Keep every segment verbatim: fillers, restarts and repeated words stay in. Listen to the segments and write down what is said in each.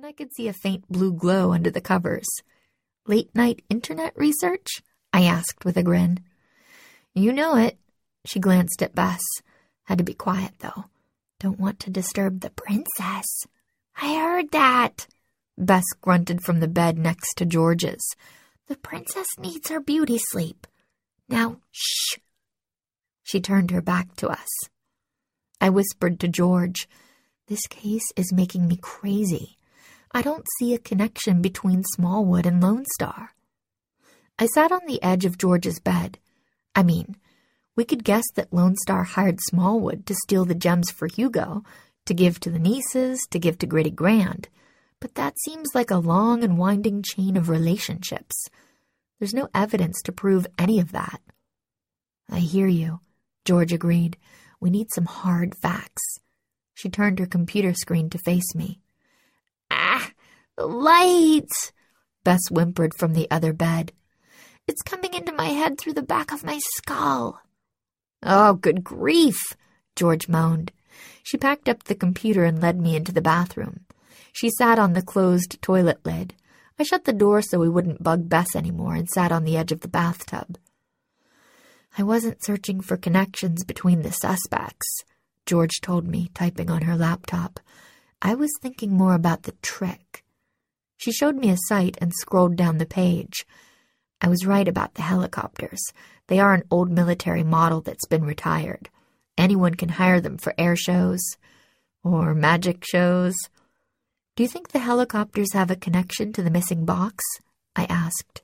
Then I could see a faint blue glow under the covers. Late-night internet research? I asked with a grin. You know it. She glanced at Bess. Had to be quiet, though. Don't want to disturb the princess. I heard that. Bess grunted from the bed next to George's. The princess needs her beauty sleep. Now, shh. She turned her back to us. I whispered to George, this case is making me crazy. I don't see a connection between Smallwood and Lone Star. I sat on the edge of George's bed. I mean, we could guess that Lone Star hired Smallwood to steal the gems for Hugo, to give to the nieces, to give to Gritty Grand. But that seems like a long and winding chain of relationships. There's no evidence to prove any of that. I hear you, George agreed. We need some hard facts. She turned her computer screen to face me. Ah, the lights, Bess whimpered from the other bed. It's coming into my head through the back of my skull. Oh, good grief, George moaned. She packed up the computer and led me into the bathroom. She sat on the closed toilet lid. I shut the door so we wouldn't bug Bess anymore and sat on the edge of the bathtub. I wasn't searching for connections between the suspects, George told me, typing on her laptop. I was thinking more about the trick. She showed me a site and scrolled down the page. I was right about the helicopters. They are an old military model that's been retired. Anyone can hire them for air shows or magic shows. Do you think the helicopters have a connection to the missing box? I asked.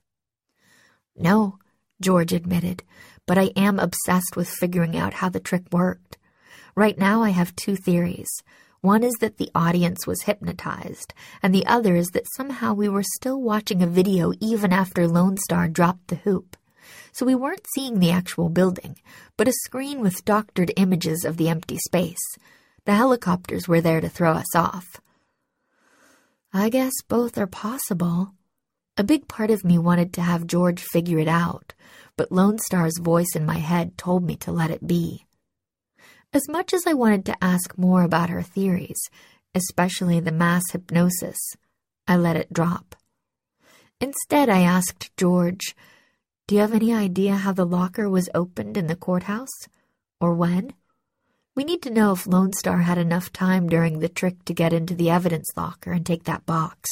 No, George admitted, but I am obsessed with figuring out how the trick worked. Right now I have two theories. One is that the audience was hypnotized, and the other is that somehow we were still watching a video even after Lone Star dropped the hoop. So we weren't seeing the actual building, but a screen with doctored images of the empty space. The helicopters were there to throw us off. I guess both are possible. A big part of me wanted to have George figure it out, but Lone Star's voice in my head told me to let it be. As much as I wanted to ask more about her theories, especially the mass hypnosis, I let it drop. Instead, I asked George, do you have any idea how the locker was opened in the courthouse? Or when? We need to know if Lone Star had enough time during the trick to get into the evidence locker and take that box.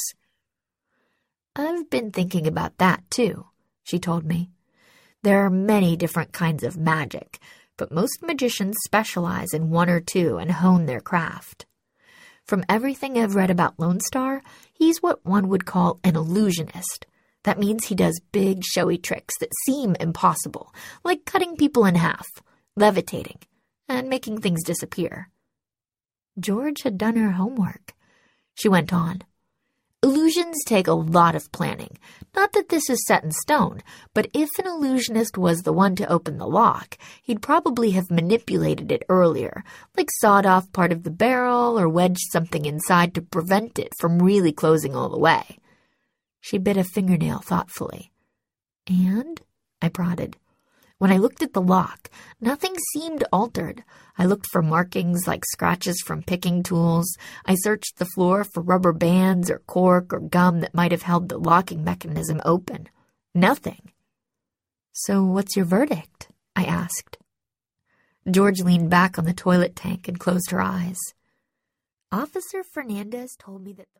I've been thinking about that, too, she told me. There are many different kinds of magic, but most magicians specialize in one or two and hone their craft. From everything I've read about Lone Star, he's what one would call an illusionist. That means he does big, showy tricks that seem impossible, like cutting people in half, levitating, and making things disappear. George had done her homework. She went on. Illusions take a lot of planning. Not that this is set in stone, but if an illusionist was the one to open the lock, he'd probably have manipulated it earlier, like sawed off part of the barrel or wedged something inside to prevent it from really closing all the way. She bit a fingernail thoughtfully. And? I prodded. When I looked at the lock, nothing seemed altered. I looked for markings like scratches from picking tools. I searched the floor for rubber bands or cork or gum that might have held the locking mechanism open. Nothing. So what's your verdict? I asked. George leaned back on the toilet tank and closed her eyes. Officer Fernandez told me that the